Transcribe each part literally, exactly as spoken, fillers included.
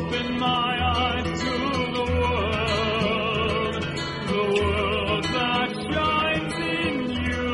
Open my eyes to the world, the world that shines in you.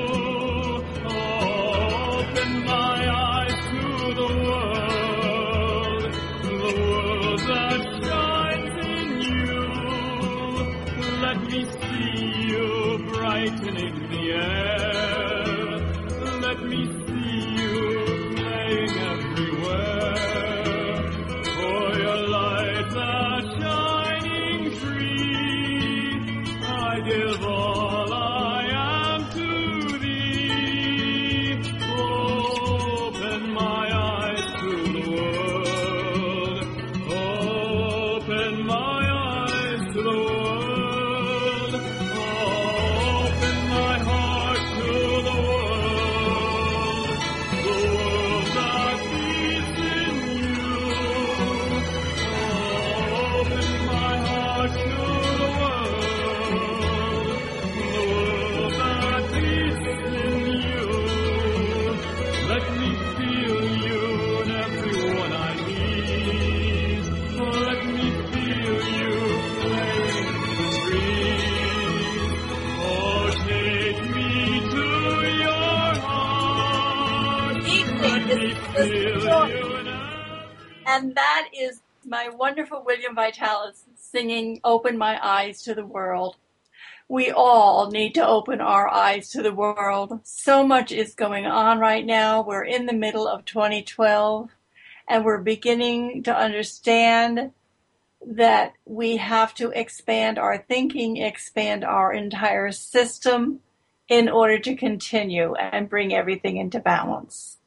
Open my eyes to the world, the world that shines in you. Let me see you brightening the air. Let me see you playing everywhere. For your lights are shining free. I give all I am to thee. Open my eyes to the world. Open my eyes to the world. Open my heart to the world. The world that beats in you. Open my heart to the world. The world that beats in you. Let me feel you in everyone I meet. Let me feel you playing in the street. Oh, take me to your heart. Let me feel you in every... And that is my wonderful William Vitalis singing Open My Eyes to the World. We all need to open our eyes to the world. So much is going on right now. We're in the middle of twenty twelve, and we're beginning to understand that we have to expand our thinking, expand our entire system in order to continue and bring everything into balance.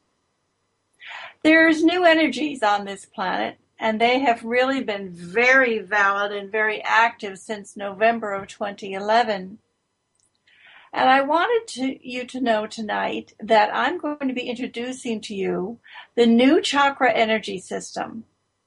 There's new energies on this planet, and they have really been very valid and very active since November of twenty eleven. And I wanted to, you to know tonight that I'm going to be introducing to you the new chakra energy system.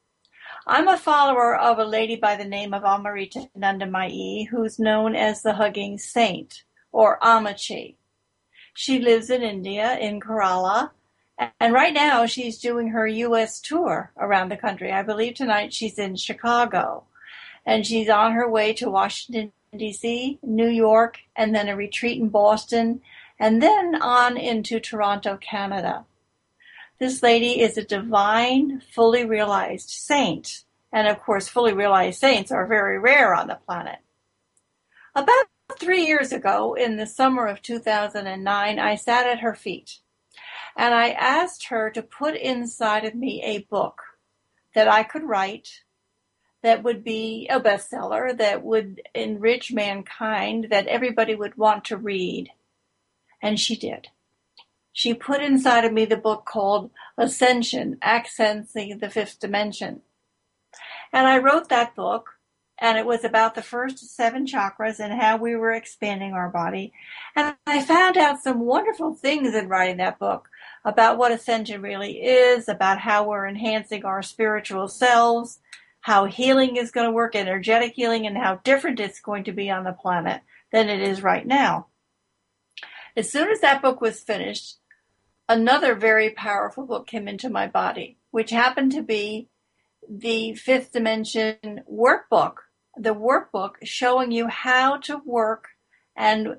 I'm a follower of a lady by the name of Amrita Nandamayi, who's known as the Hugging Saint, or Amachi. She lives in India, in Kerala, and right now she's doing her U S tour around the country. I believe tonight she's in Chicago, and she's on her way to Washington, D C, New York, and then a retreat in Boston, and then on into Toronto, Canada. This lady is a divine, fully realized saint, and of course fully realized saints are very rare on the planet. About three years ago, in the summer of two thousand nine, I sat at her feet, and I asked her to put inside of me a book that I could write, that would be a bestseller, that would enrich mankind, that everybody would want to read. And she did. She put inside of me the book called Ascension, Accessing the Fifth Dimension. And I wrote that book, and it was about the first seven chakras and how we were expanding our body. And I found out some wonderful things in writing that book about what ascension really is, about how we're enhancing our spiritual selves, how healing is going to work, energetic healing, and how different it's going to be on the planet than it is right now. As soon as that book was finished, another very powerful book came into my body, which happened to be the Fifth Dimension workbook, the workbook showing you how to work and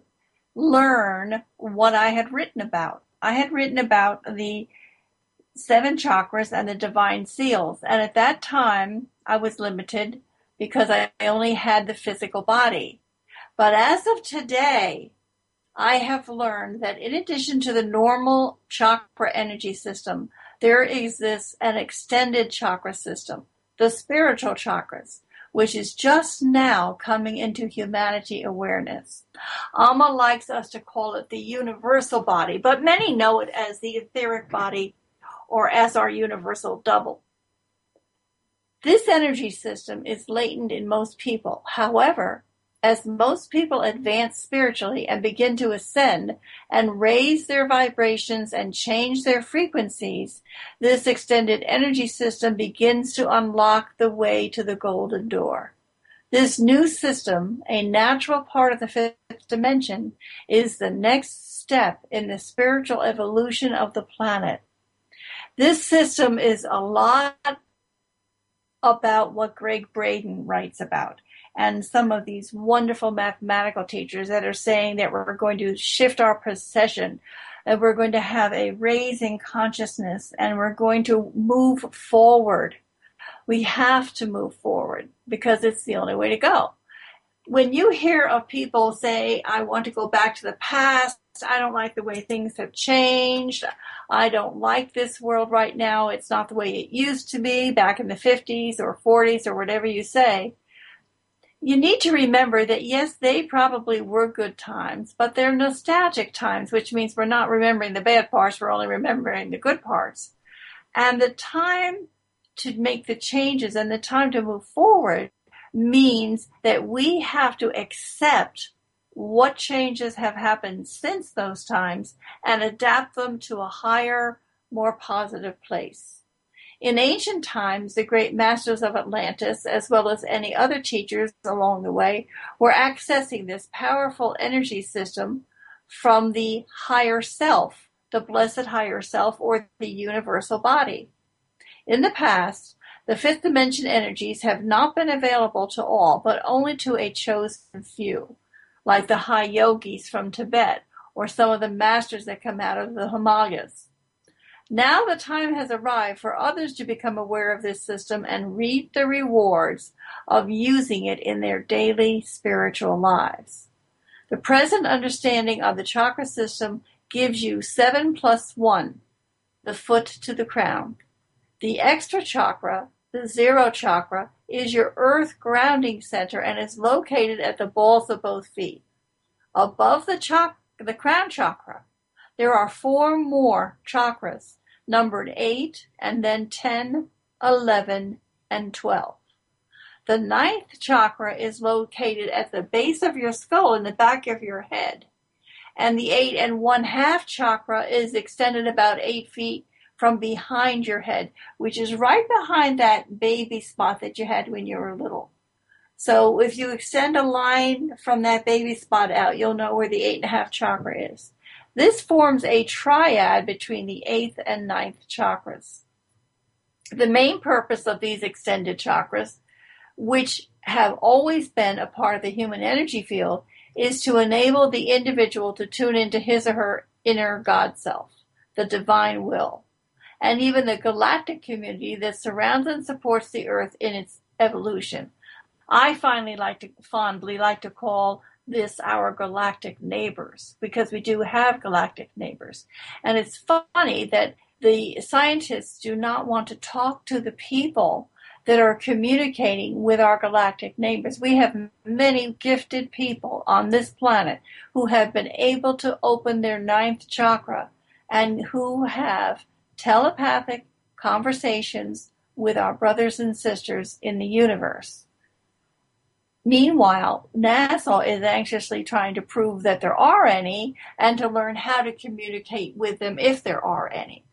learn what I had written about. I had written about the seven chakras and the divine seals, and at that time I was limited because I only had the physical body. But as of today, I have learned that in addition to the normal chakra energy system, there exists an extended chakra system, the spiritual chakras, which is just now coming into humanity awareness. Amma likes us to call it the universal body, but many know it as the etheric body or as our universal double. This energy system is latent in most people. However, as most people advance spiritually and begin to ascend and raise their vibrations and change their frequencies, this extended energy system begins to unlock the way to the golden door. This new system, a natural part of the fifth dimension, is the next step in the spiritual evolution of the planet. This system is a lot about what Greg Braden writes about and some of these wonderful mathematical teachers that are saying that we're going to shift our procession, that we're going to have a raise in consciousness, and we're going to move forward. We have to move forward because it's the only way to go. When you hear of people say, I want to go back to the past, I don't like the way things have changed, I don't like this world right now, it's not the way it used to be back in the fifties or forties or whatever you say, you need to remember that yes, they probably were good times, but they're nostalgic times, which means we're not remembering the bad parts, we're only remembering the good parts. And the time to make the changes and the time to move forward means that we have to accept what changes have happened since those times and adapt them to a higher, more positive place. In ancient times, the great masters of Atlantis, as well as any other teachers along the way, were accessing this powerful energy system from the higher self, the blessed higher self, or the universal body. In the past, the fifth dimension energies have not been available to all, but only to a chosen few, like the high yogis from Tibet, or some of the masters that come out of the Himalayas. Now the time has arrived for others to become aware of this system and reap the rewards of using it in their daily spiritual lives. The present understanding of the chakra system gives you seven plus one, the foot to the crown. The extra chakra, the zero chakra, is your earth grounding center and is located at the balls of both feet. Above the, chak- the crown chakra, there are four more chakras, numbered eight, and then ten, eleven, and twelve. The ninth chakra is located at the base of your skull in the back of your head. And the eight and one half chakra is extended about eight feet from behind your head, which is right behind that baby spot that you had when you were little. So if you extend a line from that baby spot out, you'll know where the eight and a half chakra is. This forms a triad between the eighth and ninth chakras. The main purpose of these extended chakras, which have always been a part of the human energy field, is to enable the individual to tune into his or her inner God self, the divine will, and even the galactic community that surrounds and supports the Earth in its evolution. I finally like to, fondly like to call this our galactic neighbors, because we do have galactic neighbors. And it's funny that the scientists do not want to talk to the people that are communicating with our galactic neighbors. We have many gifted people on this planet who have been able to open their ninth chakra and who have telepathic conversations with our brothers and sisters in the universe. Meanwhile, NASA is anxiously trying to prove that there are any and to learn how to communicate with them if there are any.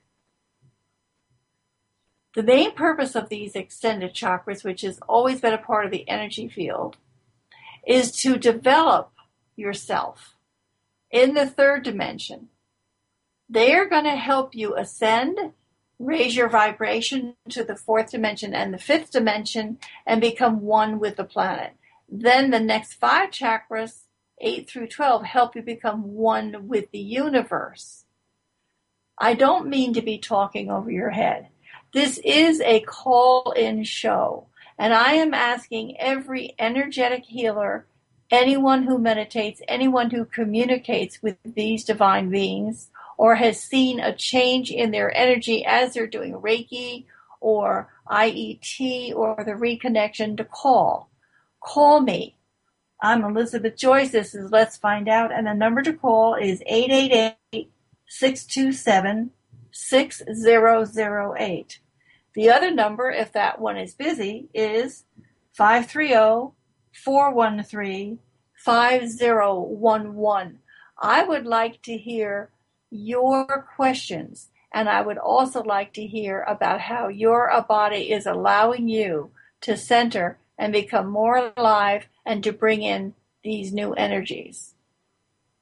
The main purpose of these extended chakras, which has always been a part of the energy field, is to develop yourself in the third dimension. They are going to help you ascend, raise your vibration to the fourth dimension and the fifth dimension, and become one with the planet. Then the next five chakras, eight through twelve, help you become one with the universe. I don't mean to be talking over your head. This is a call-in show, and I am asking every energetic healer, anyone who meditates, anyone who communicates with these divine beings, or has seen a change in their energy as they're doing Reiki or I E T or the reconnection, to call. Call me. I'm Elizabeth Joyce. This is Let's Find Out, and the number to call is eight eight eight, six two seven, six zero zero eight. The other number, if that one is busy, is five three zero, four one three, five zero one one. I would like to hear your questions, and I would also like to hear about how your body is allowing you to center and become more alive and to bring in these new energies.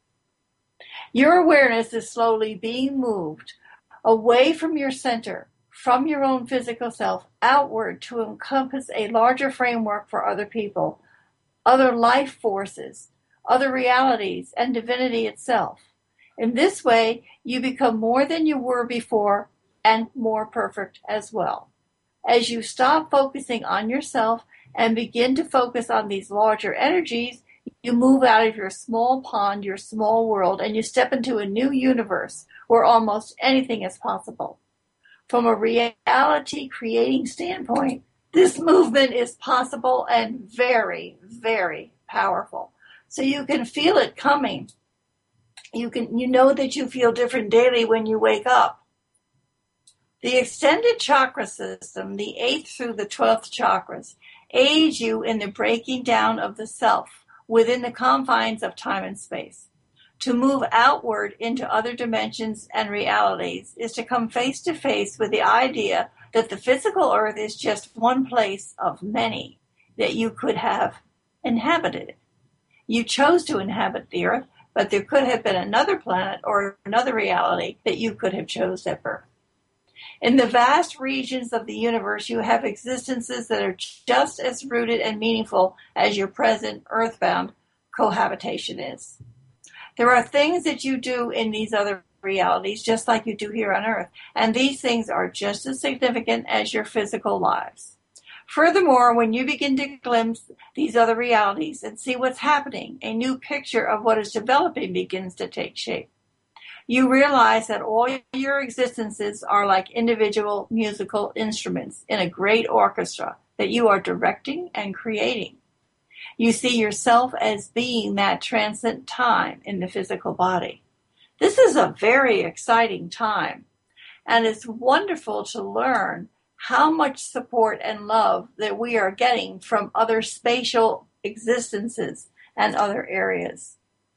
Your awareness is slowly being moved away from your center, from your own physical self outward to encompass a larger framework for other people, other life forces, other realities, and divinity itself. In this way, you become more than you were before and more perfect as well. As you stop focusing on yourself and begin to focus on these larger energies, you move out of your small pond, your small world, and you step into a new universe where almost anything is possible. From a reality creating standpoint, this movement is possible and very, very powerful. So you can feel it coming. You can, you know that you feel different daily when you wake up. The extended chakra system, the eighth through the twelfth chakras, aid you in the breaking down of the self within the confines of time and space. To move outward into other dimensions and realities is to come face to face with the idea that the physical earth is just one place of many that you could have inhabited. You chose to inhabit the earth, but there could have been another planet or another reality that you could have chose at birth. In the vast regions of the universe, you have existences that are just as rooted and meaningful as your present earthbound cohabitation is. There are things that you do in these other realities, just like you do here on Earth, and these things are just as significant as your physical lives. Furthermore, when you begin to glimpse these other realities and see what's happening, a new picture of what is developing begins to take shape. You realize that all your existences are like individual musical instruments in a great orchestra that you are directing and creating. You see yourself as being that transcendent time in the physical body. This is a very exciting time, and it's wonderful to learn how much support and love that we are getting from other spatial existences and other areas.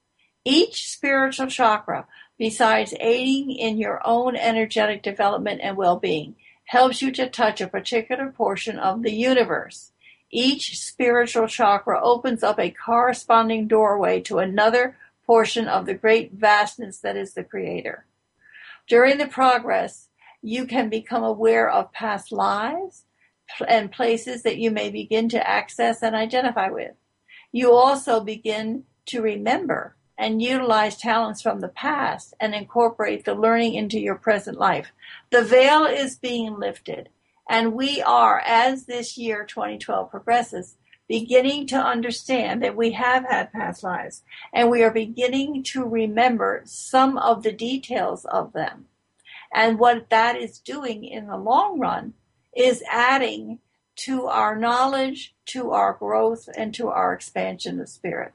Each spiritual chakra, besides aiding in your own energetic development and well-being, helps you to touch a particular portion of the universe. Each spiritual chakra opens up a corresponding doorway to another portion of the great vastness that is the Creator. During the progress, you can become aware of past lives and places that you may begin to access and identify with. You also begin to remember and utilize talents from the past and incorporate the learning into your present life. The veil is being lifted, and we are, as this year twenty twelve progresses, beginning to understand that we have had past lives, and we are beginning to remember some of the details of them. And what that is doing in the long run is adding to our knowledge, to our growth, and to our expansion of spirit.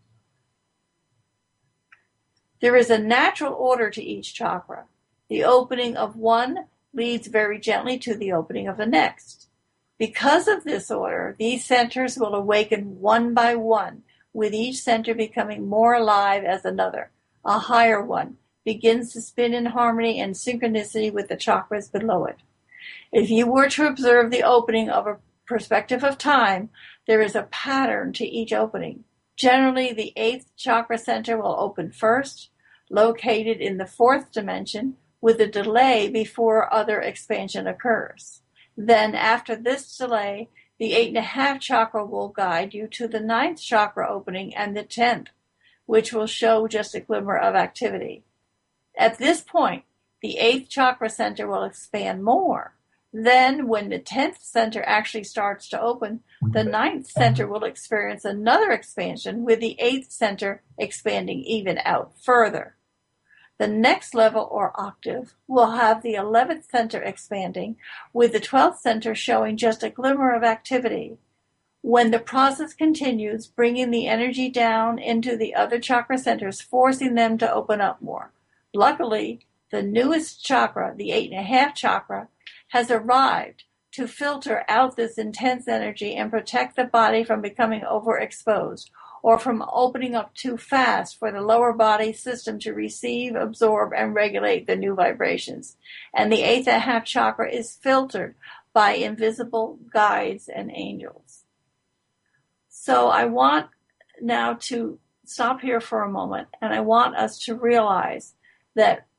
There is a natural order to each chakra. The opening of one leads very gently to the opening of the next. Because of this order, these centers will awaken one by one, with each center becoming more alive as another. A higher one begins to spin in harmony and synchronicity with the chakras below it. If you were to observe the opening of a perspective of time, there is a pattern to each opening. Generally, the eighth chakra center will open first, located in the fourth dimension, with a delay before other expansion occurs. Then, after this delay, the eight and a half chakra will guide you to the ninth chakra opening and the tenth, which will show just a glimmer of activity. At this point, the eighth chakra center will expand more. Then, when the tenth center actually starts to open, the ninth center will experience another expansion, with the eighth center expanding even out further. The next level or octave will have the eleventh center expanding, with the twelfth center showing just a glimmer of activity. When the process continues, bringing the energy down into the other chakra centers, forcing them to open up more. Luckily, the newest chakra, the eight and a half chakra, has arrived to filter out this intense energy and protect the body from becoming overexposed or from opening up too fast for the lower body system to receive, absorb, and regulate the new vibrations. And the eighth and a half chakra is filtered by invisible guides and angels. So I want now to stop here for a moment, and I want us to realize that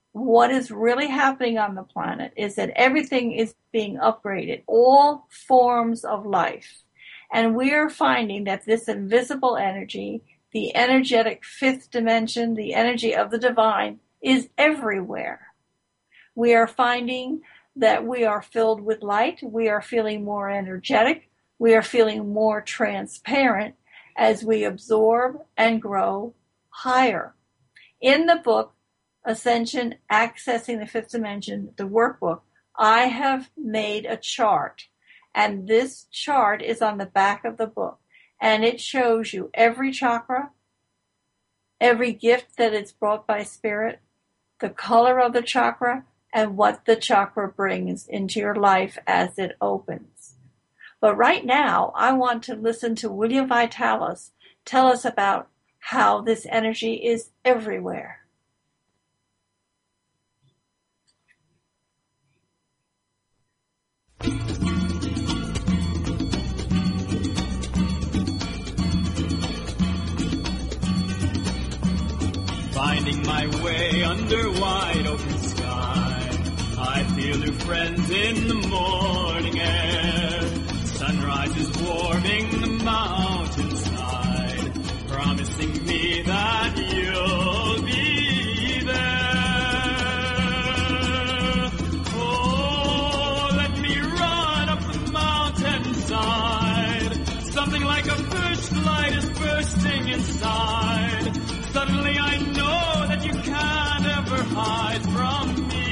what is really happening on the planet is that everything is being upgraded, all forms of life. And we are finding that this invisible energy, the energetic fifth dimension, the energy of the divine, is everywhere. We are finding that we are filled with light. We are feeling more energetic. We are feeling more transparent as we absorb and grow higher. In the book, Ascension, Accessing the Fifth Dimension, the workbook, I have made a chart. And this chart is on the back of the book. And it shows you every chakra, every gift that is brought by spirit, the color of the chakra, and what the chakra brings into your life as it opens. But right now, I want to listen to William Vitalis tell us about how this energy is everywhere. Finding my way under wide open sky, I feel new friends in the morning air. Sunrise is warming the mountainside, promising me that you'll be there. Oh, let me run up the mountainside. Something like a first light is bursting inside. Suddenly I know that you can't ever hide from me.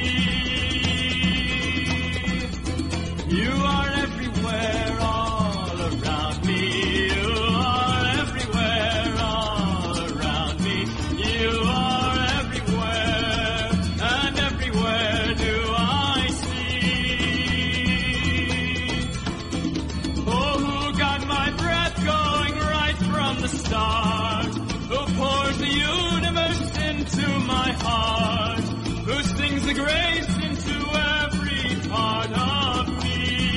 You are everywhere, all around me. You are everywhere, all around me. You are everywhere, and everywhere do I see. Oh, who got my breath going right from the start? Who pours the universe into my heart? Who sings the grace into every part of me?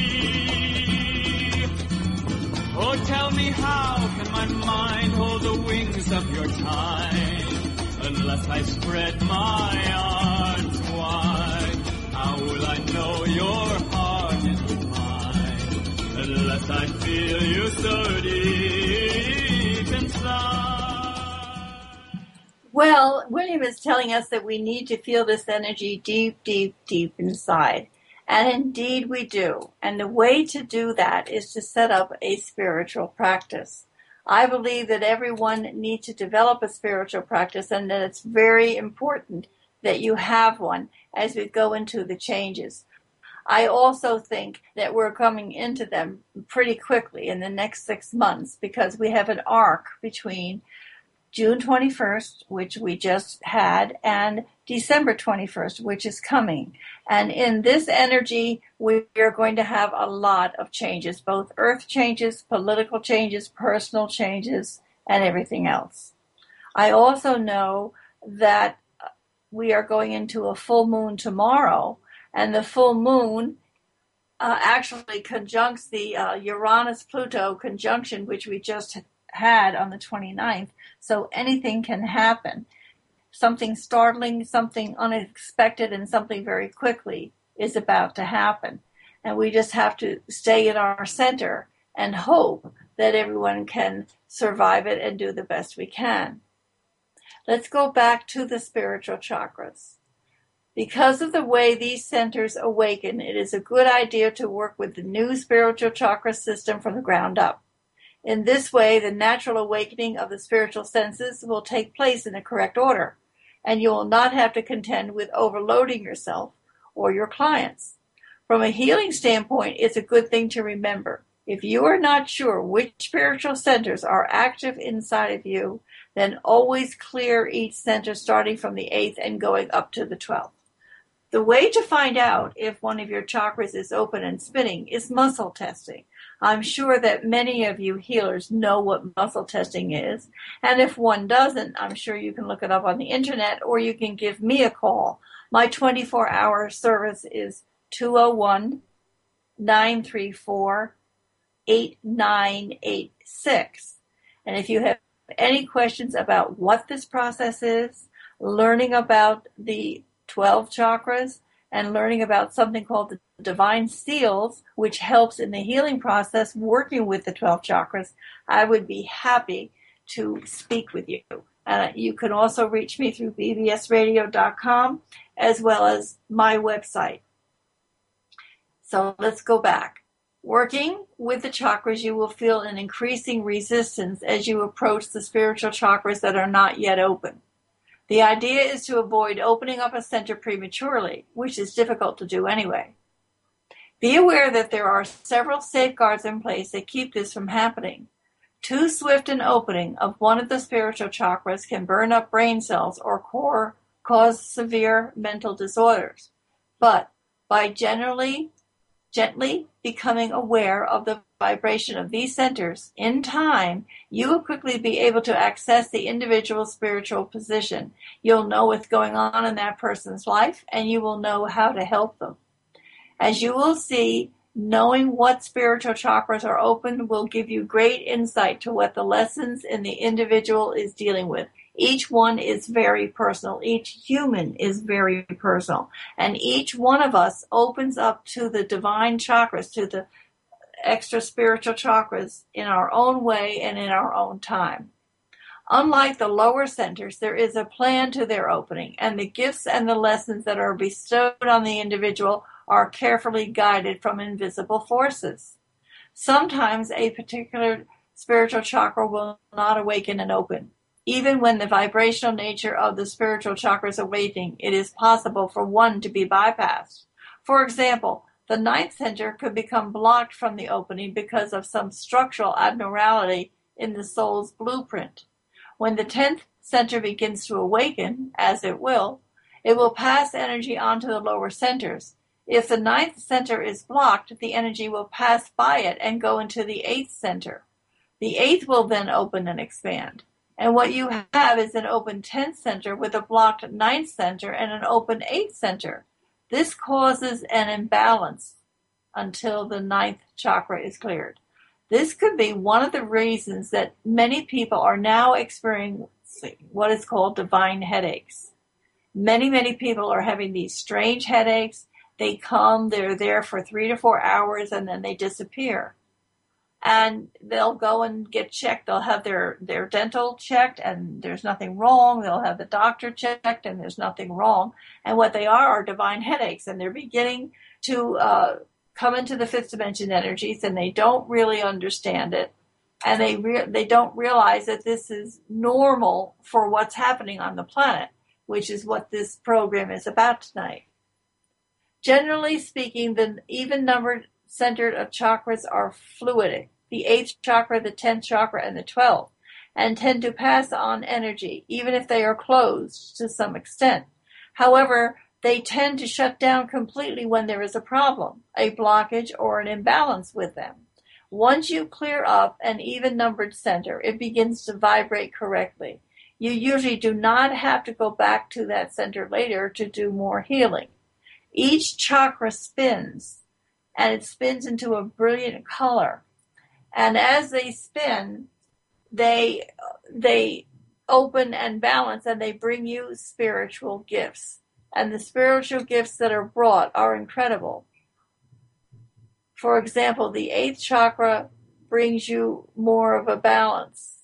Oh, tell me, how can my mind hold the wings of your time unless I spread my arms wide? How will I know your heart is with mine unless I feel you so deep inside? Well, William is telling us that we need to feel this energy deep, deep, deep inside. And indeed we do. And the way to do that is to set up a spiritual practice. I believe that everyone needs to develop a spiritual practice and that it's very important that you have one as we go into the changes. I also think that we're coming into them pretty quickly in the next six months because we have an arc between June twenty-first, which we just had, and December twenty-first, which is coming. And in this energy, we are going to have a lot of changes, both earth changes, political changes, personal changes, and everything else. I also know that we are going into a full moon tomorrow, and the full moon uh, actually conjuncts the uh, Uranus-Pluto conjunction, which we just had on the twenty-ninth. So anything can happen. Something startling, something unexpected, and something very quickly is about to happen. And we just have to stay in our center and hope that everyone can survive it and do the best we can. Let's go back to the spiritual chakras. Because of the way these centers awaken, it is a good idea to work with the new spiritual chakra system from the ground up. In this way, the natural awakening of the spiritual senses will take place in the correct order, and you will not have to contend with overloading yourself or your clients. From a healing standpoint, it's a good thing to remember. If you are not sure which spiritual centers are active inside of you, then always clear each center starting from the eighth and going up to the twelfth. The way to find out if one of your chakras is open and spinning is muscle testing. I'm sure that many of you healers know what muscle testing is, and if one doesn't, I'm sure you can look it up on the internet or you can give me a call. My twenty-four hour service is two oh one, nine three four, eight nine eight six. And if you have any questions about what this process is, learning about the twelve chakras and learning about something called the divine seals, which helps in the healing process working with the twelve chakras, I would be happy to speak with you. Uh, you can also reach me through b b s radio dot com as well as my website. So let's go back. Working with the chakras, you will feel an increasing resistance as you approach the spiritual chakras that are not yet open. The idea is to avoid opening up a center prematurely, which is difficult to do anyway. Be aware that there are several safeguards in place that keep this from happening. Too swift an opening of one of the spiritual chakras can burn up brain cells or core, cause severe mental disorders. But by generally, gently becoming aware of the vibration of these centers, in time, you will quickly be able to access the individual spiritual position. You'll know what's going on in that person's life, and you will know how to help them. As you will see, knowing what spiritual chakras are open will give you great insight to what the lessons in the individual is dealing with. Each one is very personal. Each human is very personal. And each one of us opens up to the divine chakras, to the extra spiritual chakras in our own way and in our own time. Unlike the lower centers, there is a plan to their opening, and the gifts and the lessons that are bestowed on the individual are carefully guided from invisible forces. Sometimes a particular spiritual chakra will not awaken and open. Even when the vibrational nature of the spiritual chakra is awakening, it is possible for one to be bypassed. For example, the ninth center could become blocked from the opening because of some structural abnormality in the soul's blueprint. When the tenth center begins to awaken, as it will, it will pass energy onto the lower centers. If the ninth center is blocked, the energy will pass by it and go into the eighth center. The eighth will then open and expand. And what you have is an open tenth center with a blocked ninth center and an open eighth center. This causes an imbalance until the ninth chakra is cleared. This could be one of the reasons that many people are now experiencing what is called divine headaches. Many, many people are having these strange headaches. They come, they're there for three to four hours, and then they disappear. And they'll go and get checked. They'll have their, their dental checked, and there's nothing wrong. They'll have the doctor checked, and there's nothing wrong. And what they are are divine headaches, and they're beginning to uh, come into the fifth dimension energies, and they don't really understand it. And they re- they don't realize that this is normal for what's happening on the planet, which is what this program is about tonight. Generally speaking, the even-numbered centered of chakras are fluidic, the eighth chakra, the tenth chakra, and the twelfth, and tend to pass on energy, even if they are closed to some extent. However, they tend to shut down completely when there is a problem, a blockage, or an imbalance with them. Once you clear up an even-numbered center, it begins to vibrate correctly. You usually do not have to go back to that center later to do more healing. Each chakra spins, and it spins into a brilliant color. And as they spin, they they open and balance, and they bring you spiritual gifts. And the spiritual gifts that are brought are incredible. For example, the eighth chakra brings you more of a balance.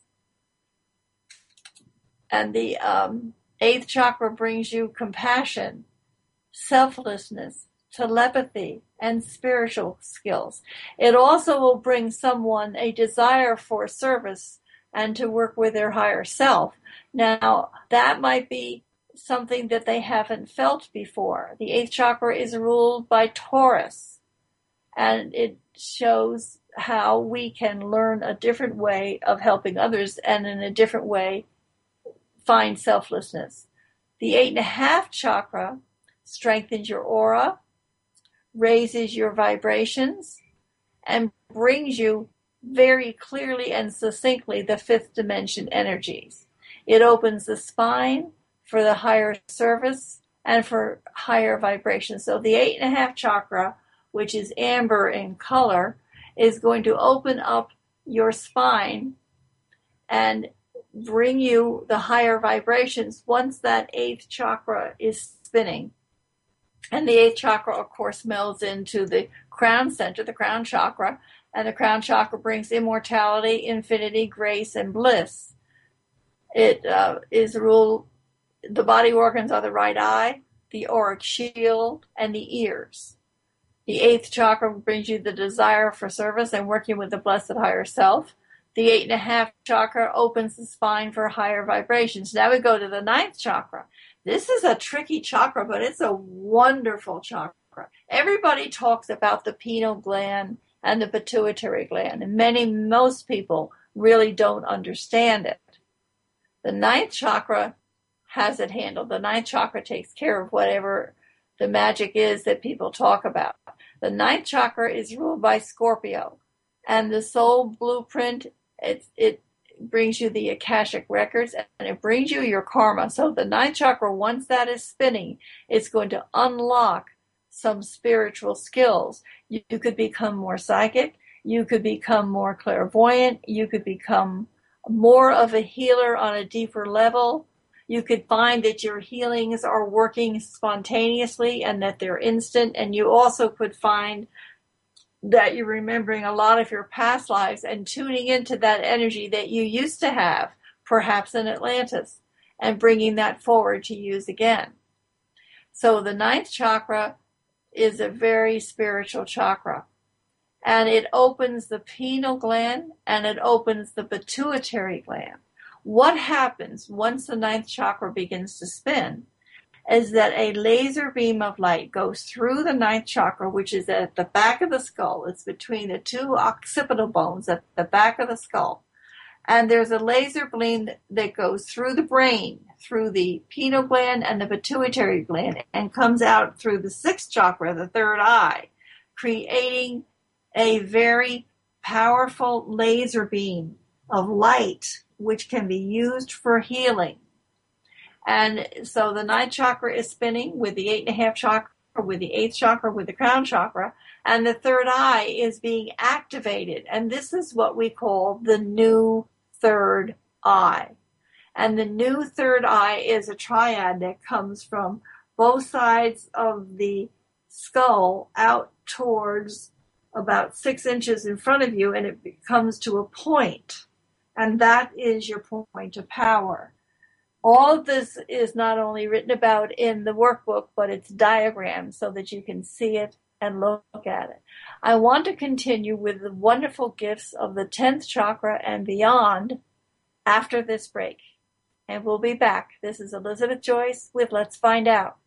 And the um, eighth chakra brings you compassion, selflessness, telepathy, and spiritual skills. It also will bring someone a desire for service and to work with their higher self. Now, that might be something that they haven't felt before. The eighth chakra is ruled by Taurus, and it shows how we can learn a different way of helping others and in a different way find selflessness. The eight and a half chakra strengthens your aura, raises your vibrations, and brings you very clearly and succinctly the fifth dimension energies. It opens the spine for the higher service and for higher vibrations. So the eight and a half chakra, which is amber in color, is going to open up your spine and bring you the higher vibrations once that eighth chakra is spinning. And the eighth chakra, of course, melds into the crown center, the crown chakra. And the crown chakra brings immortality, infinity, grace, and bliss. It uh, is ruled, the body organs are the right eye, the auric shield, and the ears. The eighth chakra brings you the desire for service and working with the blessed higher self. The eight and a half chakra opens the spine for higher vibrations. Now we go to the ninth chakra. This is a tricky chakra, but it's a wonderful chakra. Everybody talks about the pineal gland and the pituitary gland, and many, most people really don't understand it. The ninth chakra has it handled. The ninth chakra takes care of whatever the magic is that people talk about. The ninth chakra is ruled by Scorpio, and the soul blueprint, it, it brings you the Akashic records, and it brings you your karma. So the ninth chakra, once that is spinning, it's going to unlock some spiritual skills. You, you could become more psychic. You could become more clairvoyant. You could become more of a healer on a deeper level. You could find that your healings are working spontaneously and that they're instant. And you also could find that you're remembering a lot of your past lives and tuning into that energy that you used to have, perhaps in Atlantis, and bringing that forward to use again. So the ninth chakra is a very spiritual chakra. And it opens the pineal gland and it opens the pituitary gland. What happens once the ninth chakra begins to spin is that a laser beam of light goes through the ninth chakra, which is at the back of the skull. It's between the two occipital bones at the back of the skull. And there's a laser beam that goes through the brain, through the pineal gland and the pituitary gland, and comes out through the sixth chakra, the third eye, creating a very powerful laser beam of light, which can be used for healing. And so the ninth chakra is spinning with the eight and a half chakra, with the eighth chakra, with the crown chakra, and the third eye is being activated. And this is what we call the new third eye. And the new third eye is a triad that comes from both sides of the skull out towards about six inches in front of you, and it comes to a point. And that is your point of power. All of this is not only written about in the workbook, but it's diagrammed so that you can see it and look at it. I want to continue with the wonderful gifts of the tenth chakra and beyond after this break. And we'll be back. This is Elizabeth Joyce with Let's Find Out.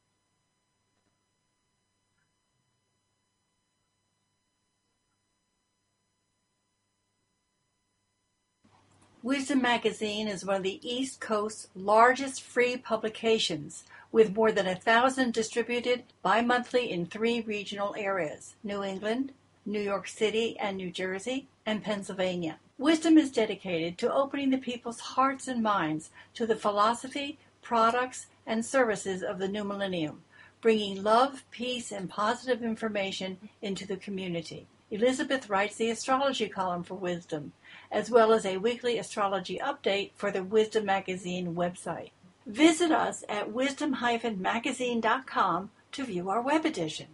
Wisdom Magazine is one of the East Coast's largest free publications, with more than a thousand distributed bi-monthly in three regional areas: New England, New York City and New Jersey, and Pennsylvania. Wisdom is dedicated to opening the people's hearts and minds to the philosophy, products, and services of the new millennium, bringing love, peace, and positive information into the community. Elizabeth writes the astrology column for Wisdom, as well as a weekly astrology update for the Wisdom Magazine website. Visit us at wisdom dash magazine dot com to view our web edition.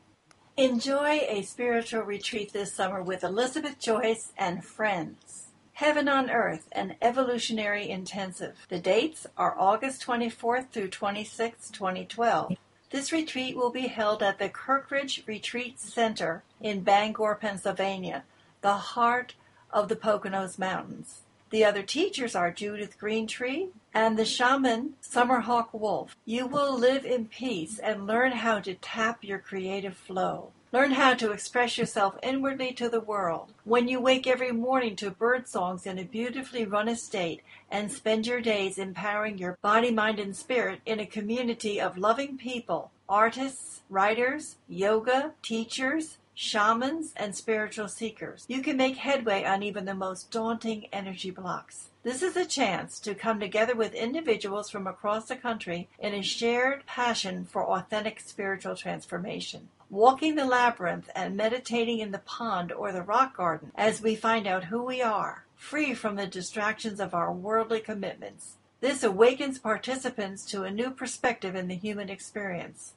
Enjoy a spiritual retreat this summer with Elizabeth Joyce and friends. Heaven on Earth, an evolutionary intensive. The dates are August twenty-fourth through twenty-sixth, twenty twelve. This retreat will be held at the Kirkridge Retreat Center in Bangor, Pennsylvania, the heart of the Poconos Mountains. The other teachers are Judith Greentree and the shaman Summerhawk Wolf. You will live in peace and learn how to tap your creative flow. Learn how to express yourself inwardly to the world. When you wake every morning to bird songs in a beautifully run estate and spend your days empowering your body, mind, and spirit in a community of loving people, artists, writers, yoga, teachers, shamans, and spiritual seekers, you can make headway on even the most daunting energy blocks. This is a chance to come together with individuals from across the country in a shared passion for authentic spiritual transformation. Walking the labyrinth and meditating in the pond or the rock garden as we find out who we are, free from the distractions of our worldly commitments. This awakens participants to a new perspective in the human experience.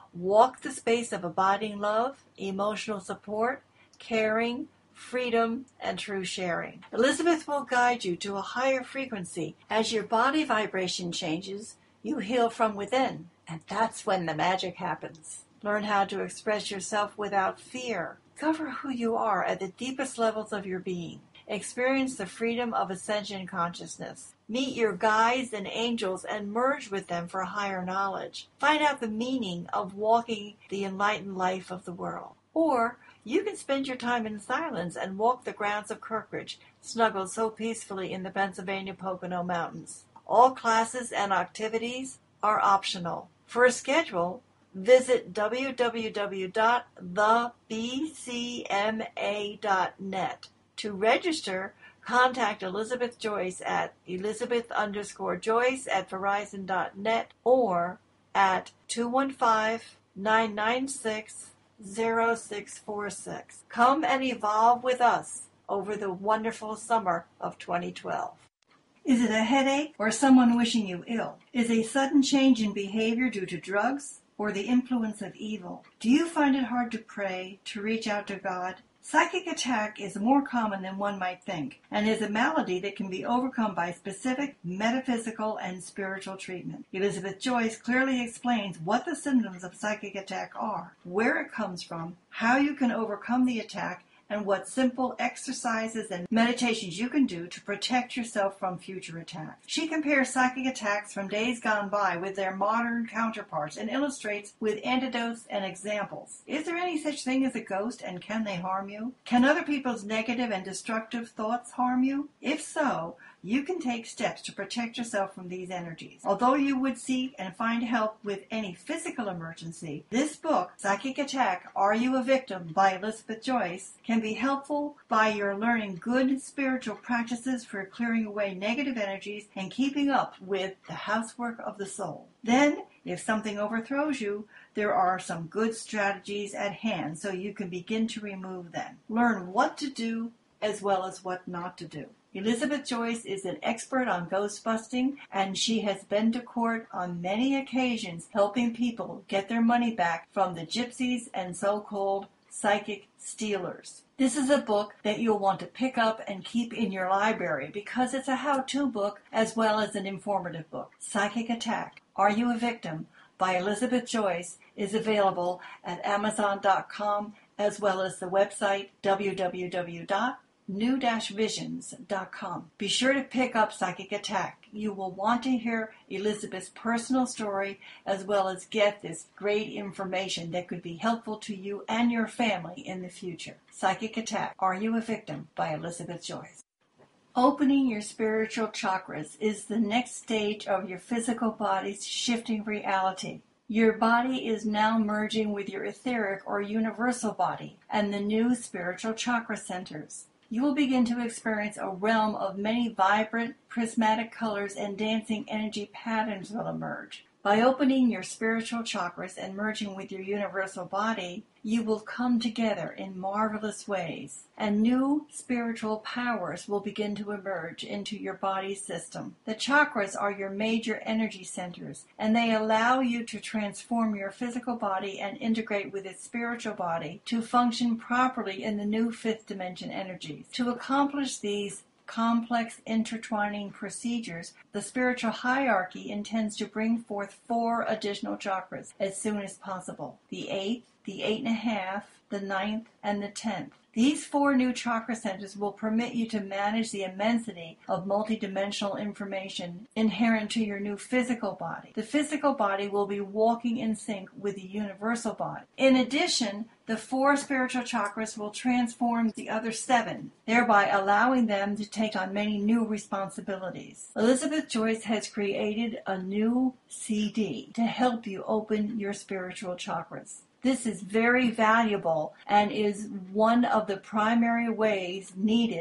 walk the space of abiding love, emotional support, caring, freedom, and true sharing. Elizabeth will guide you to a higher frequency. As your body vibration changes, you heal from within, and that's when the magic happens. Learn how to express yourself without fear. Discover who you are at the deepest levels of your being. Experience the freedom of ascension consciousness. Meet your guides and angels and merge with them for higher knowledge. Find out the meaning of walking the enlightened life of the world. Or you can spend your time in silence and walk the grounds of Kirkridge, snuggled so peacefully in the Pennsylvania Pocono Mountains. All classes and activities are optional. For a schedule, visit w w w dot the b c m a dot net. To register, contact Elizabeth Joyce at Elizabeth underscore Joyce at Verizon dot net or at two one five, nine nine six, zero six four six. Come and evolve with us over the wonderful summer of twenty twelve. Is it a headache or someone wishing you ill? Is a sudden change in behavior due to drugs or the influence of evil? Do you find it hard to pray, to reach out to God? Psychic attack is more common than one might think, and is a malady that can be overcome by specific metaphysical and spiritual treatment. Elizabeth Joyce clearly explains what the symptoms of psychic attack are, where it comes from, how you can overcome the attack, and what simple exercises and meditations you can do to protect yourself from future attacks. She compares psychic attacks from days gone by with their modern counterparts and illustrates with anecdotes and examples. Is there any such thing as a ghost, and can they harm you? Can other people's negative and destructive thoughts harm you? If so, you can take steps to protect yourself from these energies. Although you would seek and find help with any physical emergency, this book, Psychic Attack, Are You a Victim? By Elizabeth Joyce, can be helpful by your learning good spiritual practices for clearing away negative energies and keeping up with the housework of the soul. Then, if something overthrows you, there are some good strategies at hand so you can begin to remove them. Learn what to do as well as what not to do. Elizabeth Joyce is an expert on ghost busting, and she has been to court on many occasions helping people get their money back from the gypsies and so-called psychic stealers. This is a book that you'll want to pick up and keep in your library because it's a how-to book as well as an informative book. Psychic Attack, Are You a Victim? By Elizabeth Joyce is available at amazon dot com as well as the website w w w dot new dash visions dot com. Be sure to pick up Psychic Attack. You will want to hear Elizabeth's personal story as well as get this great information that could be helpful to you and your family in the future. Psychic Attack, Are You a Victim? By Elizabeth Joyce. Opening your spiritual chakras is the next stage of your physical body's shifting reality. Your body is now merging with your etheric or universal body and the new spiritual chakra centers. You will begin to experience a realm of many vibrant, prismatic colors and dancing energy patterns will emerge. By opening your spiritual chakras and merging with your universal body, you will come together in marvelous ways, and new spiritual powers will begin to emerge into your body system. The chakras are your major energy centers, and they allow you to transform your physical body and integrate with its spiritual body to function properly in the new fifth dimension energies. To accomplish these complex intertwining procedures, the spiritual hierarchy intends to bring forth four additional chakras as soon as possible: the eighth, the eight and a half, the ninth, and the tenth. These four new chakra centers will permit you to manage the immensity of multidimensional information inherent to your new physical body. The physical body will be walking in sync with the universal body. In addition, the four spiritual chakras will transform the other seven, thereby allowing them to take on many new responsibilities. Elizabeth Joyce has created a new C D to help you open your spiritual chakras. This is very valuable and is one of the primary ways needed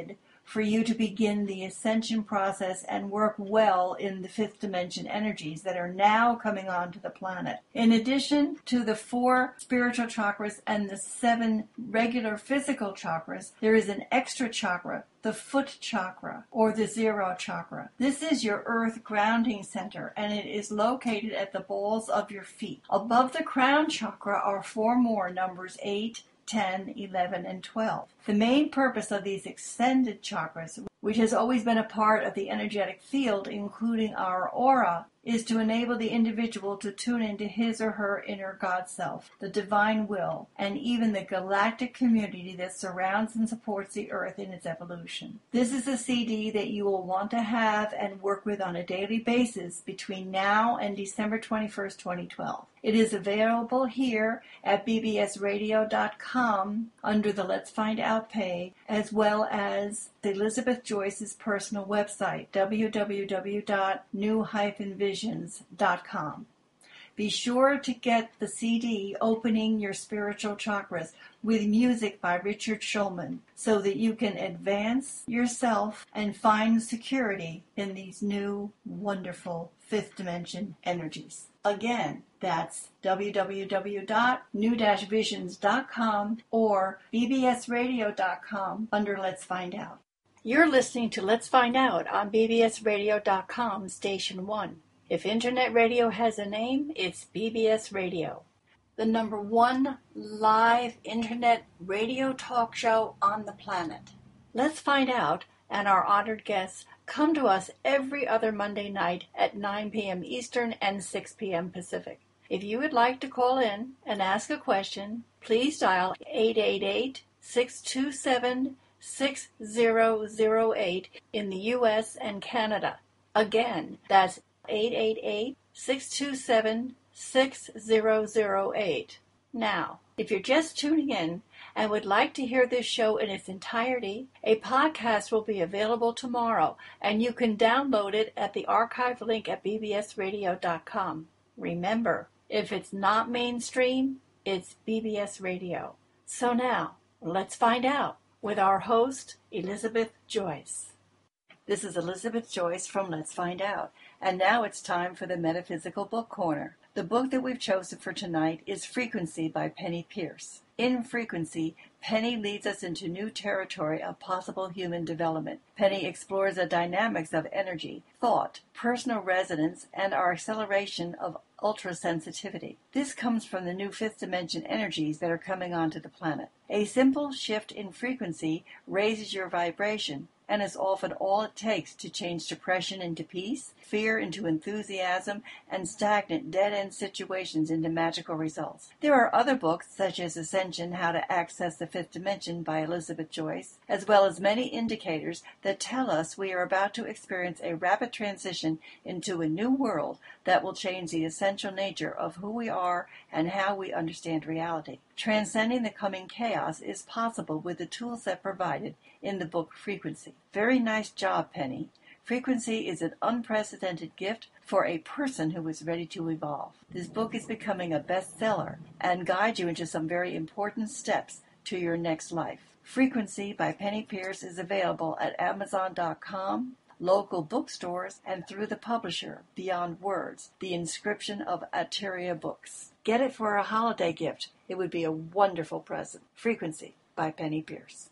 for you to begin the ascension process and work well in the fifth dimension energies that are now coming onto the planet. In addition to the four spiritual chakras and the seven regular physical chakras, there is an extra chakra, the foot chakra, or the zero chakra. This is your earth grounding center, and it is located at the balls of your feet. Above the crown chakra are four more numbers, eight, ten, eleven, and twelve. The main purpose of these extended chakras, which has always been a part of the energetic field, including our aura, is to enable the individual to tune into his or her inner God self, the divine will, and even the galactic community that surrounds and supports the earth in its evolution. This is a C D that you will want to have and work with on a daily basis between now and December twenty-first, twenty twelve. It is available here at b b s radio dot com under the Let's Find Out page, as well as Elizabeth Joyce's personal website, w w w dot new visions dot com. Be sure to get the C D Opening Your Spiritual Chakras with music by Richard Schulman so that you can advance yourself and find security in these new, wonderful fifth dimension energies. Again, that's w w w dot new visions dot com or b b s radio dot com under Let's Find Out. You're listening to Let's Find Out on b b s radio dot com Station one. If Internet radio has a name, it's B B S Radio, the number one live Internet radio talk show on the planet. Let's Find Out and our honored guests come to us every other Monday night at nine p.m. Eastern and six p.m. Pacific. If you would like to call in and ask a question, please dial eight eight eight, six two seven, six zero zero eight in the U S and Canada. Again, that's eight eight eight, six two seven, six zero zero eight. Now, if you're just tuning in and would like to hear this show in its entirety, a podcast will be available tomorrow, and you can download it at the archive link at b b s radio dot com. Remember, if it's not mainstream, it's B B S Radio. So now, let's find out with our host, Elizabeth Joyce. This is Elizabeth Joyce from Let's Find Out, and now it's time for the Metaphysical Book Corner. The book that we've chosen for tonight is Frequency by Penny Pierce. In Frequency, Penny leads us into new territory of possible human development. Penny explores the dynamics of energy, thought, personal resonance, and our acceleration of ultrasensitivity. This comes from the new fifth dimension energies that are coming onto the planet. A simple shift in frequency raises your vibration, and is often all it takes to change depression into peace, fear into enthusiasm, and stagnant dead-end situations into magical results. There are other books, such as Ascension, How to Access the Fifth Dimension by Elizabeth Joyce, as well as many indicators that tell us we are about to experience a rapid transition into a new world that will change the essential nature of who we are and how we understand reality. Transcending the coming chaos is possible with the tool set provided in the book Frequency. Very nice job, Penny. Frequency is an unprecedented gift for a person who is ready to evolve. This book is becoming a bestseller and guides you into some very important steps to your next life. Frequency by Penny Pierce is available at amazon dot com, local bookstores, and through the publisher, Beyond Words, the inscription of Ateria Books. Get it for a holiday gift. It would be a wonderful present. Frequency by Penny Pierce.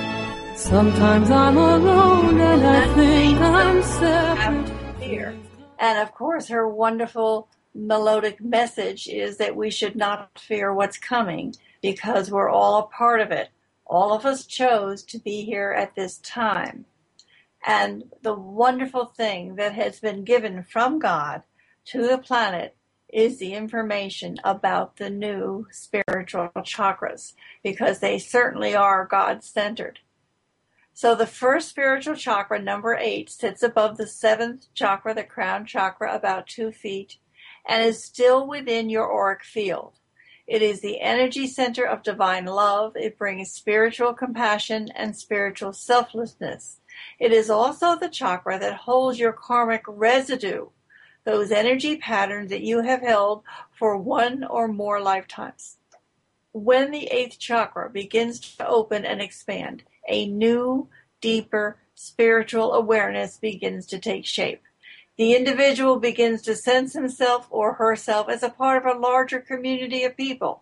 Sometimes I'm alone and I think I'm separate. Fear. And of course, her wonderful melodic message is that we should not fear what's coming because we're all a part of it. All of us chose to be here at this time. And the wonderful thing that has been given from God to the planet is the information about the new spiritual chakras, because they certainly are God-centered. So the first spiritual chakra, number eight, sits above the seventh chakra, the crown chakra, about two feet, and is still within your auric field. It is the energy center of divine love. It brings spiritual compassion and spiritual selflessness. It is also the chakra that holds your karmic residue, those energy patterns that you have held for one or more lifetimes. When the eighth chakra begins to open and expand, a new, deeper spiritual awareness begins to take shape. The individual begins to sense himself or herself as a part of a larger community of people.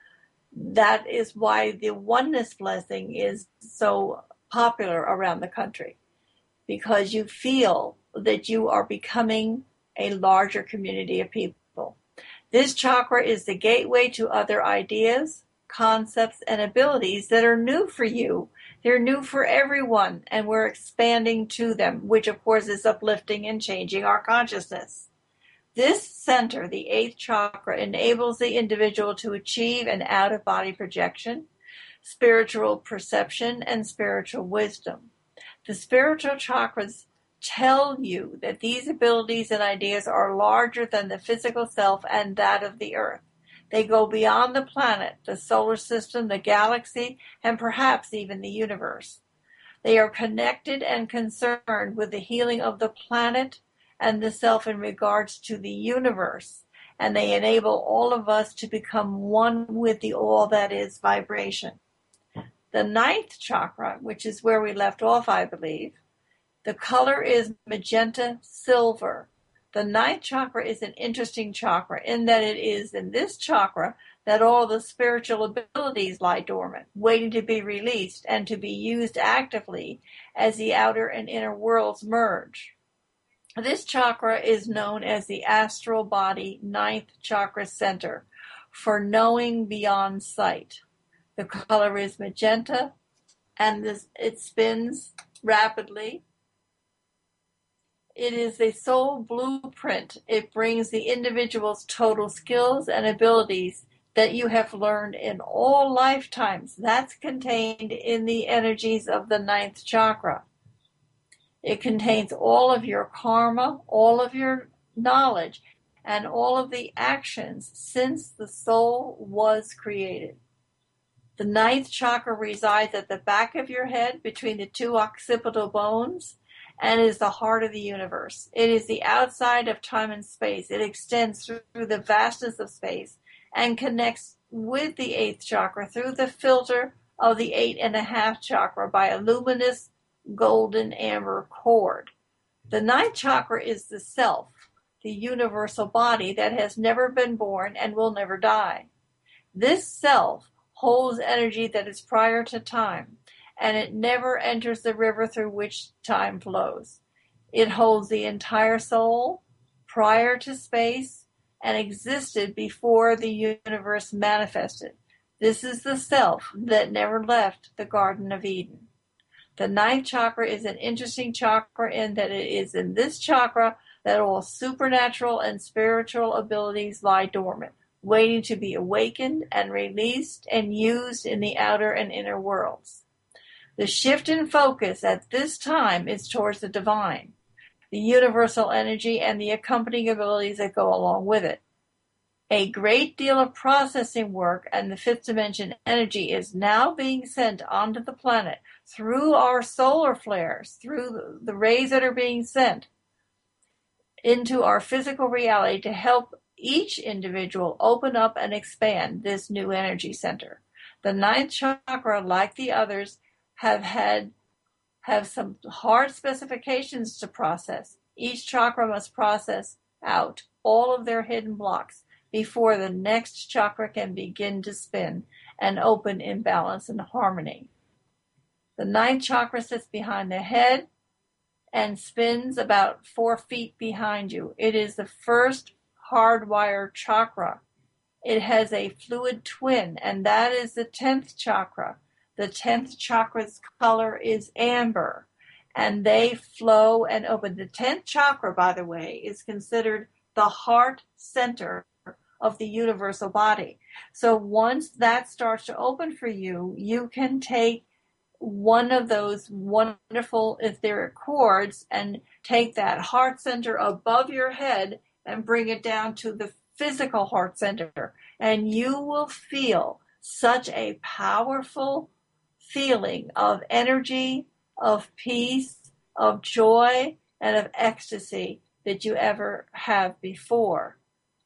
That is why the oneness blessing is so popular around the country, because you feel that you are becoming a larger community of people. This chakra is the gateway to other ideas, concepts, and abilities that are new for you. They're new for everyone, and we're expanding to them, which of course is uplifting and changing our consciousness. This center, the eighth chakra, enables the individual to achieve an out-of-body projection, spiritual perception, and spiritual wisdom. The spiritual chakras tell you that these abilities and ideas are larger than the physical self and that of the earth. They go beyond the planet, the solar system, the galaxy, and perhaps even the universe. They are connected and concerned with the healing of the planet and the self in regards to the universe, and they enable all of us to become one with the all that is vibration. The ninth chakra, which is where we left off, I believe, the color is magenta silver. The ninth chakra is an interesting chakra in that it is in this chakra that all the spiritual abilities lie dormant, waiting to be released and to be used actively as the outer and inner worlds merge. This chakra is known as the astral body ninth chakra center for knowing beyond sight. The color is magenta, and this, it spins rapidly. It is a soul blueprint. It brings the individual's total skills and abilities that you have learned in all lifetimes. That's contained in the energies of the ninth chakra. It contains all of your karma, all of your knowledge, and all of the actions since the soul was created. The ninth chakra resides at the back of your head between the two occipital bones, and is the heart of the universe. It is the outside of time and space. It extends through the vastness of space and connects with the eighth chakra through the filter of the eight and a half chakra by a luminous golden amber cord. The ninth chakra is the self, the universal body that has never been born and will never die. This self holds energy that is prior to time, and it never enters the river through which time flows. It holds the entire soul prior to space and existed before the universe manifested. This is the self that never left the Garden of Eden. The ninth chakra is an interesting chakra in that it is in this chakra that all supernatural and spiritual abilities lie dormant, waiting to be awakened and released and used in the outer and inner worlds. The shift in focus at this time is towards the divine, the universal energy, and the accompanying abilities that go along with it. A great deal of processing work and the fifth dimension energy is now being sent onto the planet through our solar flares, through the rays that are being sent into our physical reality to help each individual open up and expand this new energy center. The ninth chakra, like the others, have had have some hard specifications to process. Each chakra must process out all of their hidden blocks before the next chakra can begin to spin and open in balance and harmony. The ninth chakra sits behind the head, and spins about four feet behind you. It is the first hardwired chakra. It has a fluid twin, and that is the tenth chakra. The tenth chakra's color is amber, and they flow and open. The tenth chakra, by the way, is considered the heart center of the universal body. So once that starts to open for you, you can take one of those wonderful etheric cords and take that heart center above your head and bring it down to the physical heart center. And you will feel such a powerful feeling of energy, of peace, of joy, and of ecstasy that you ever have before.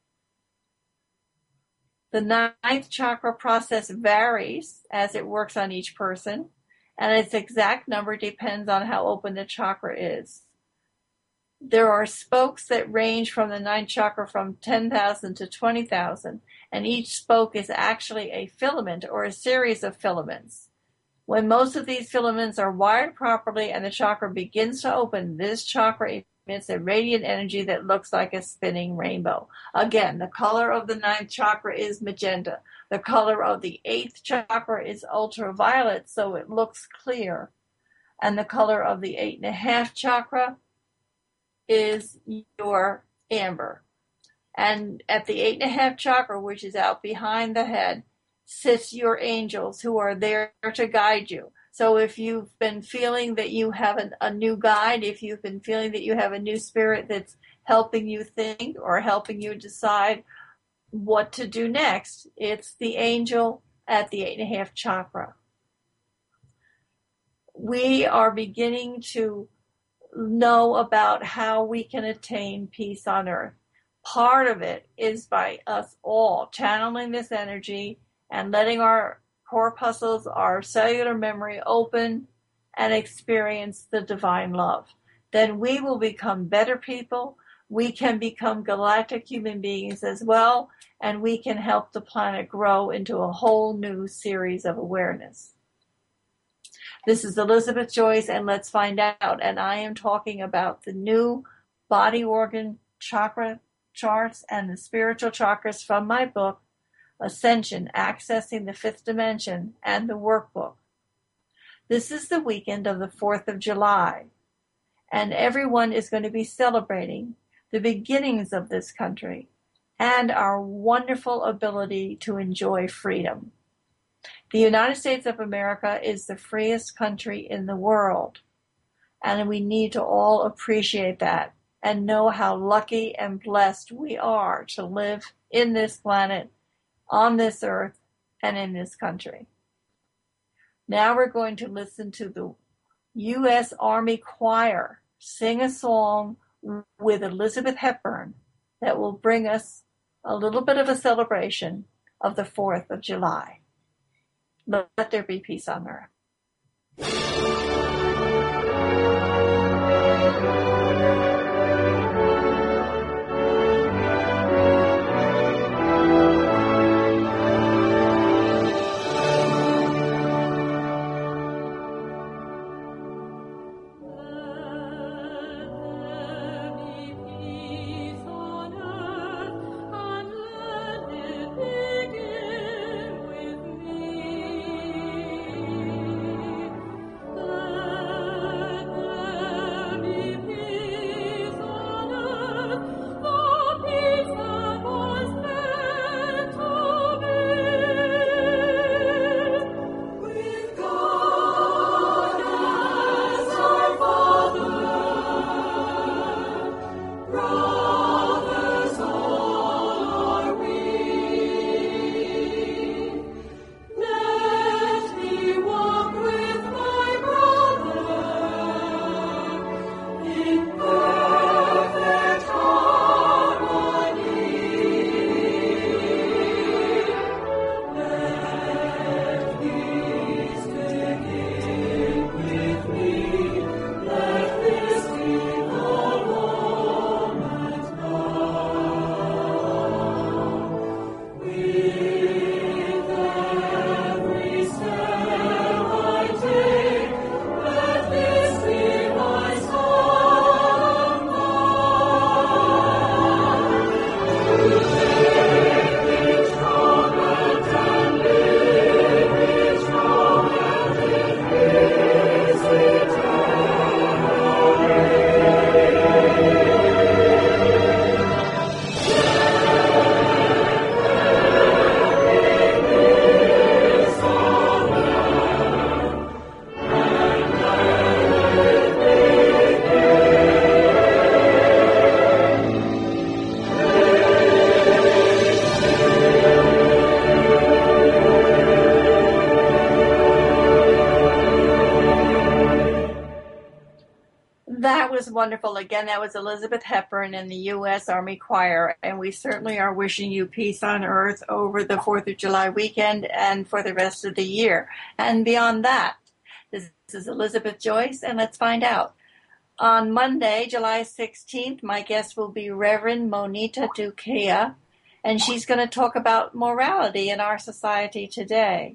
The ninth chakra process varies as it works on each person, and its exact number depends on how open the chakra is. There are spokes that range from the ninth chakra from ten thousand to twenty thousand, and each spoke is actually a filament or a series of filaments. When most of these filaments are wired properly and the chakra begins to open, this chakra emits a radiant energy that looks like a spinning rainbow. Again, the color of the ninth chakra is magenta. The color of the eighth chakra is ultraviolet, so it looks clear. And the color of the eight and a half chakra is your amber. And at the eight and a half chakra, which is out behind the head, sits your angels who are there to guide you. So if you've been feeling that you have an, a new guide, if you've been feeling that you have a new spirit that's helping you think or helping you decide what to do next, it's the angel at the eight and a half chakra. We are beginning to know about how we can attain peace on earth. Part of it is by us all channeling this energy and letting our corpuscles, our cellular memory open and experience the divine love. Then we will become better people. We can become galactic human beings as well, and we can help the planet grow into a whole new series of awareness. This is Elizabeth Joyce, and let's find out. And I am talking about the new body organ chakra charts and the spiritual chakras from my book, Ascension, Accessing the Fifth Dimension, and the workbook. This is the weekend of the fourth of July, and everyone is going to be celebrating the beginnings of this country and our wonderful ability to enjoy freedom. The United States of America is the freest country in the world, and we need to all appreciate that and know how lucky and blessed we are to live in this planet, on this earth, and in this country. Now we're going to listen to the U S Army Choir sing a song with Elizabeth Hepburn that will bring us a little bit of a celebration of the fourth of July. Let there be peace on earth. Begin with me. that was wonderful. Again, that was Elizabeth Hepburn in the U S Army Choir, and we certainly are wishing you peace on earth over the fourth of July weekend and for the rest of the year. And beyond that, this is Elizabeth Joyce, and let's find out. On Monday, July sixteenth, my guest will be Reverend Monita Duquea, and she's going to talk about morality in our society today.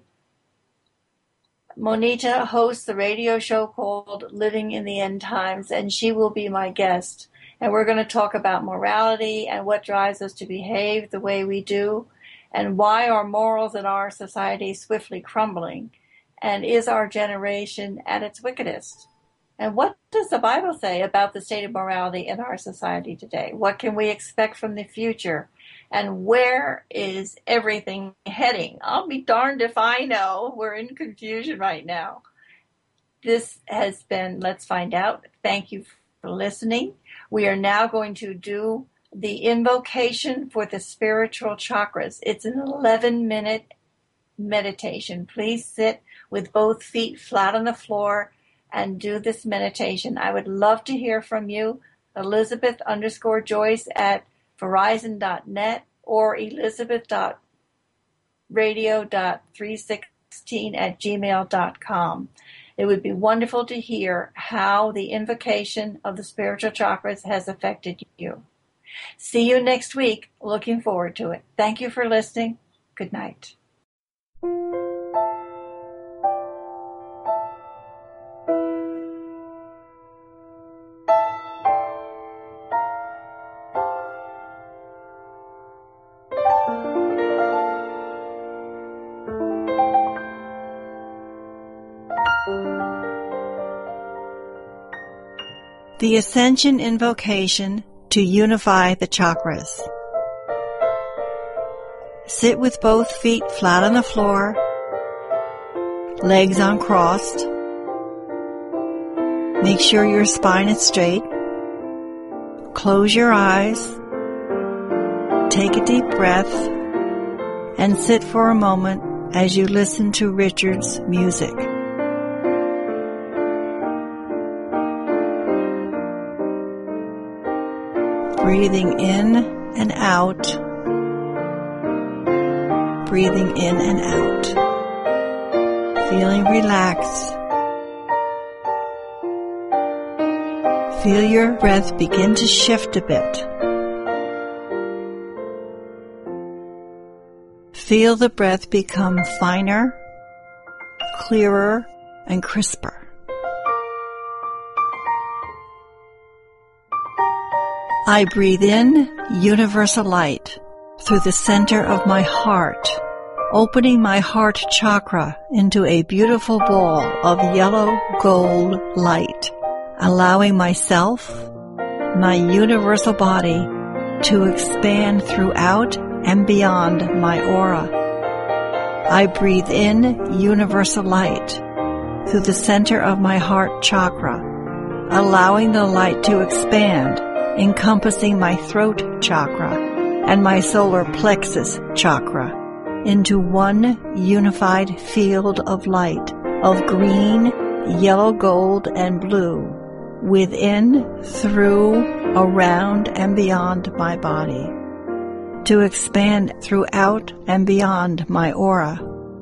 Monita hosts the radio show called Living in the End Times, and she will be my guest. And we're going to talk about morality and what drives us to behave the way we do, and why are morals in our society swiftly crumbling, and is our generation at its wickedest? And what does the Bible say about the state of morality in our society today? What can we expect from the future? And where is everything heading? I'll be darned if I know. We're in confusion right now. This has been Let's Find Out. Thank you for listening. We are now going to do the invocation for the spiritual chakras. It's an eleven-minute meditation. Please sit with both feet flat on the floor and do this meditation. I would love to hear from you. Elizabeth underscore Joyce at Verizon dot net or Elizabeth dot radio dot three sixteen at gmail dot com. It would be wonderful to hear how the invocation of the spiritual chakras has affected you. See you next week. Looking forward to it. Thank you for listening. Good night. The Ascension Invocation to Unify the Chakras. Sit with both feet flat on the floor, legs uncrossed. Make sure your spine is straight. Close your eyes. Take a deep breath and sit for a moment as you listen to Richard's music. Breathing in and out. Breathing in and out. Feeling relaxed. Feel your breath begin to shift a bit. Feel the breath become finer, clearer, and crisper. I breathe in universal light through the center of my heart, opening my heart chakra into a beautiful ball of yellow gold light, allowing myself, my universal body, to expand throughout and beyond my aura. I breathe in universal light through the center of my heart chakra, allowing the light to expand, encompassing my throat chakra and my solar plexus chakra into one unified field of light of green, yellow, gold, and blue within, through, around, and beyond my body, to expand throughout and beyond my aura.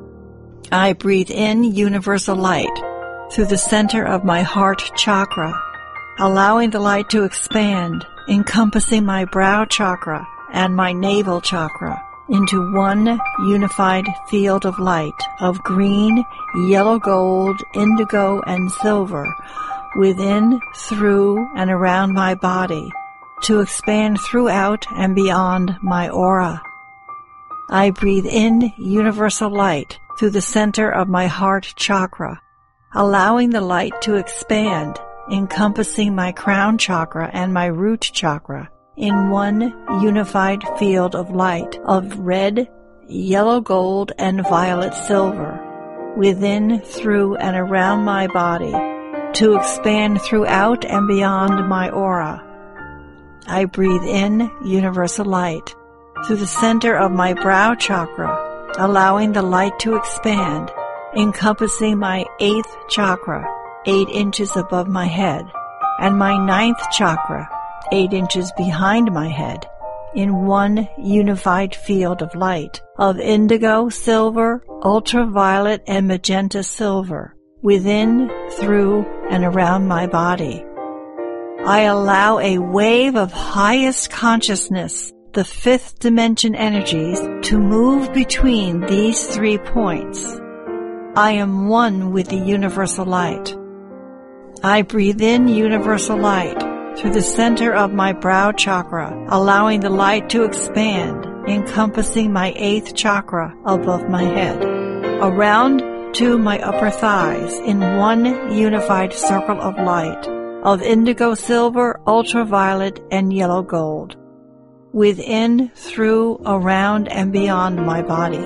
I breathe in universal light through the center of my heart chakra, allowing the light to expand, encompassing my brow chakra and my navel chakra into one unified field of light of green, yellow, gold, indigo, and silver within, through, and around my body to expand throughout and beyond my aura. I breathe in universal light through the center of my heart chakra, allowing the light to expand, encompassing my crown chakra and my root chakra in one unified field of light of red, yellow, gold, and violet silver within, through, and around my body to expand throughout and beyond my aura. I breathe in universal light through the center of my brow chakra, allowing the light to expand, encompassing my eighth chakra, eight inches above my head, and my ninth chakra, eight inches behind my head, in one unified field of light of indigo, silver, ultraviolet, and magenta silver, within, through, and around my body. I allow a wave of highest consciousness, the fifth dimension energies, to move between these three points. I am one with the universal light. I breathe in universal light through the center of my brow chakra, allowing the light to expand, encompassing my eighth chakra above my head, around to my upper thighs in one unified circle of light of indigo, silver, ultraviolet, and yellow gold, within, through, around, and beyond my body.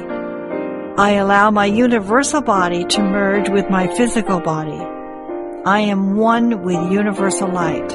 I allow my universal body to merge with my physical body. I am one with universal light.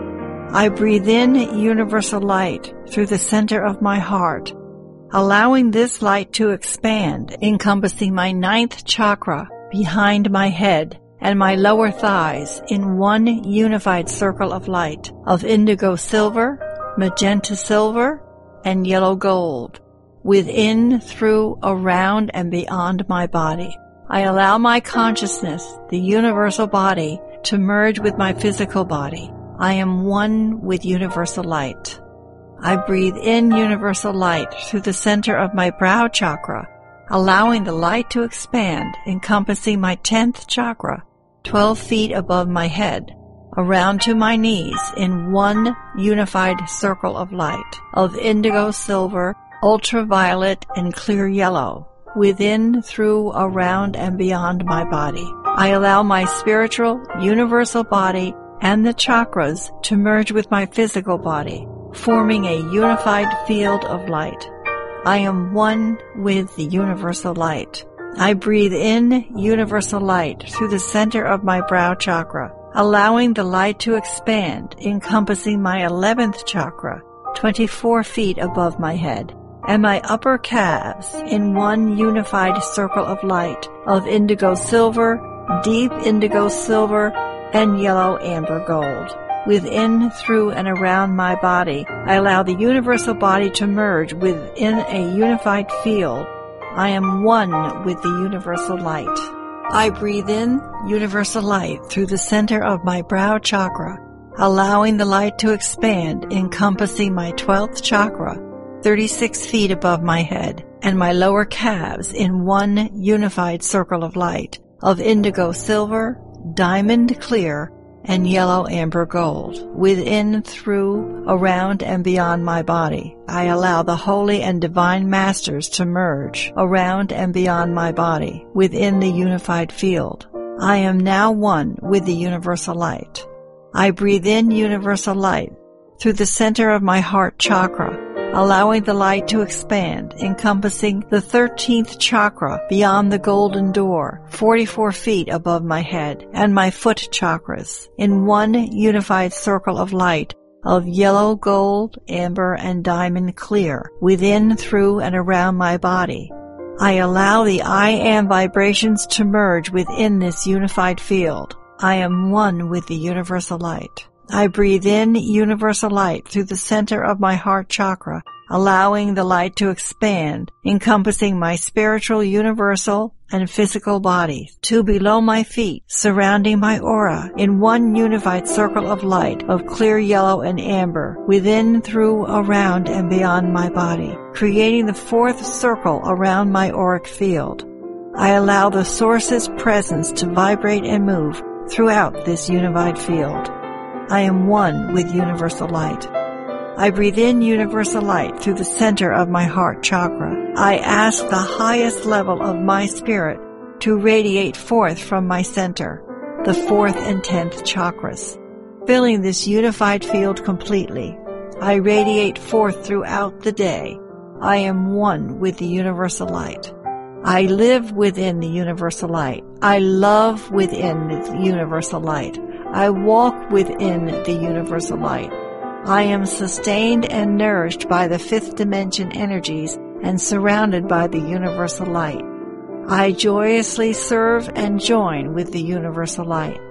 I breathe in universal light through the center of my heart, allowing this light to expand, encompassing my ninth chakra behind my head and my lower thighs in one unified circle of light of indigo silver, magenta silver, and yellow gold, within, through, around, and beyond my body. I allow my consciousness, the universal body, to merge with my physical body. I am one with universal light. I breathe in universal light through the center of my brow chakra, allowing the light to expand, encompassing my tenth chakra, twelve feet above my head, around to my knees in one unified circle of light of indigo silver, ultraviolet, and clear yellow, within, through, around, and beyond my body. I allow my spiritual, universal body and the chakras to merge with my physical body, forming a unified field of light. I am one with the universal light. I breathe in universal light through the center of my brow chakra, allowing the light to expand, encompassing my eleventh chakra, twenty-four feet above my head, and my upper calves in one unified circle of light of indigo silver, deep indigo silver, and yellow amber gold. Within, through, and around my body, I allow the universal body to merge within a unified field. I am one with the universal light. I breathe in universal light through the center of my brow chakra, allowing the light to expand, encompassing my twelfth chakra, thirty-six feet above my head, and my lower calves in one unified circle of light of indigo silver, diamond clear, and yellow amber gold. Within, through, around, and beyond my body, I allow the holy and divine masters to merge around and beyond my body within the unified field. I am now one with the universal light. I breathe in universal light through the center of my heart chakra, allowing the light to expand, encompassing the thirteenth chakra beyond the golden door, forty-four feet above my head, and my foot chakras, in one unified circle of light of yellow, gold, amber, and diamond clear, within, through, and around my body. I allow the I Am vibrations to merge within this unified field. I am one with the universal light. I breathe in universal light through the center of my heart chakra, allowing the light to expand, encompassing my spiritual, universal, and physical bodies, two below my feet, surrounding my aura in one unified circle of light of clear yellow and amber, within, through, around, and beyond my body, creating the fourth circle around my auric field. I allow the Source's presence to vibrate and move throughout this unified field. I am one with universal light. I breathe in universal light through the center of my heart chakra. I ask the highest level of my spirit to radiate forth from my center, the fourth and tenth chakras. Filling this unified field completely, I radiate forth throughout the day. I am one with the universal light. I live within the universal light. I love within the universal light. I walk within the universal light. I am sustained and nourished by the fifth dimension energies and surrounded by the universal light. I joyously serve and join with the universal light.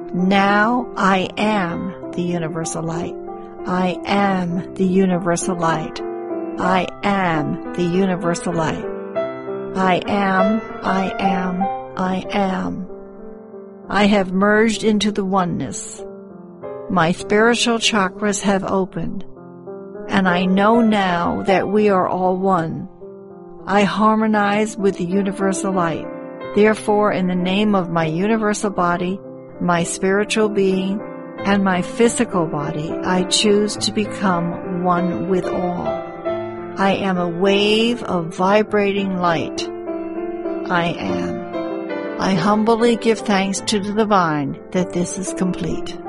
Now I am the universal light. I am the universal light. I am the universal light. I am, I am, I am. I have merged into the oneness. My spiritual chakras have opened, and I know now that we are all one. I harmonize with the universal light. Therefore, in the name of my universal body, my spiritual being, and my physical body, I choose to become one with all. I am a wave of vibrating light. I am. I humbly give thanks to the divine that this is complete.